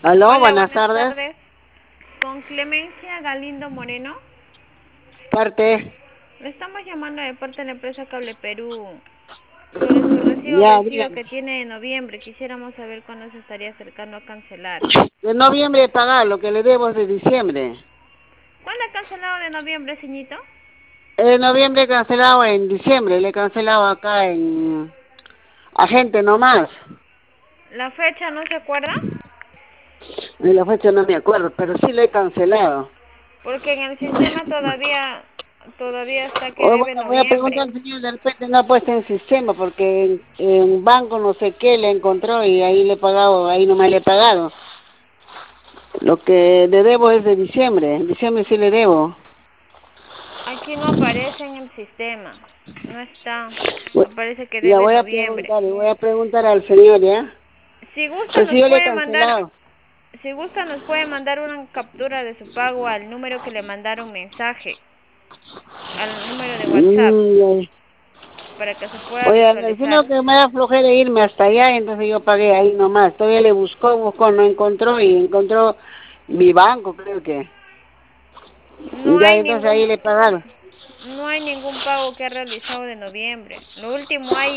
Aló, Hola, buenas buenas tardes. tardes. Con Clemencia Galindo Moreno. Parte. Le estamos llamando de parte de la empresa Cable Perú sobre su recibo Ya, vencido dígame. que tiene en noviembre. Quisiéramos saber cuándo se estaría acercando a cancelar. De noviembre pagar lo que le debo es de diciembre. ¿Cuándo ha cancelado de noviembre, señito? En noviembre he cancelado en diciembre, le he cancelado acá en Agente nomás. ¿La fecha no se acuerda? De la fecha no me acuerdo, pero sí le he cancelado. Porque en el sistema todavía está que O debe bueno, voy a preguntar noviembre. al señor, de repente no ha puesto en sistema, porque en banco no sé qué le encontró y ahí le he pagado, ahí nomás le he pagado. Lo que le debo es de diciembre, en diciembre sí le debo. Aquí no aparece en el sistema. No está. Bu- Aparece que Ya debe voy a noviembre. preguntar, y voy a preguntar al señor, ¿ya? Si gusta Pues si nos yo le he puede mandar cancelado. Si gusta nos puede mandar una captura de su pago al número que le mandaron mensaje, al número de WhatsApp, Mm, para que se pueda oye, sino visualizar. que me da flojera irme hasta allá, entonces yo pagué ahí nomás. Todavía le buscó, no encontró y encontró mi banco, creo que. No Ya, hay entonces ningún ahí le pagaron. no hay ningún pago que ha realizado de noviembre. Lo último hay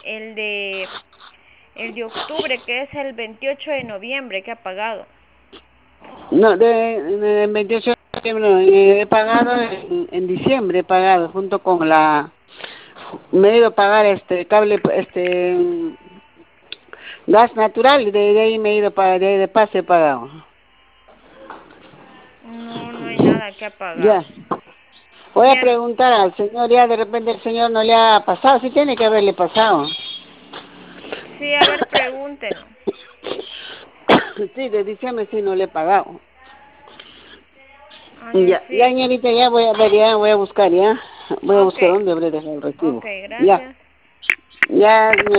el de octubre, que es el 28 de noviembre que ha pagado. No, de 28 de septiembre, no, he pagado en diciembre, he pagado junto con la... Me he ido a pagar este cable, gas natural, y de ahí me he ido para de pase he pagado. No, no hay nada que ha Ya. pagado. Voy a Bien, preguntar al señor, ya de repente el señor no le ha pasado, sí tiene que haberle pasado. sí, a ver, pregúntelo. Sí, de diciembre sí no le he pagado. Ya, ya Sí. señorita, ya voy a ver, ya voy a buscar, ya. Voy a Ok, buscar dónde habré dejado el ok, recibo. Ya, gracias. ya, señorita.